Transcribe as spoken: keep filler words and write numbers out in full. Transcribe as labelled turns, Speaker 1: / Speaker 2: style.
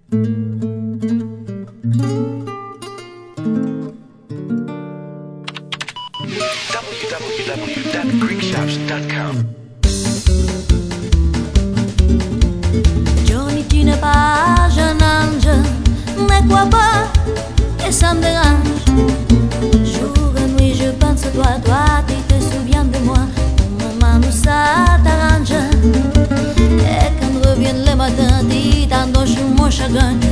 Speaker 1: w w w dot greek shops dot com.
Speaker 2: Johnny, tu n'es pas un ange, ne crois pas que ça me dérange. Jour et nuit je pense à toi, toi tu te souviens de moi. Au moment où ça t'arrange, et quand revient le matin, tu t'endoches mon chagrin.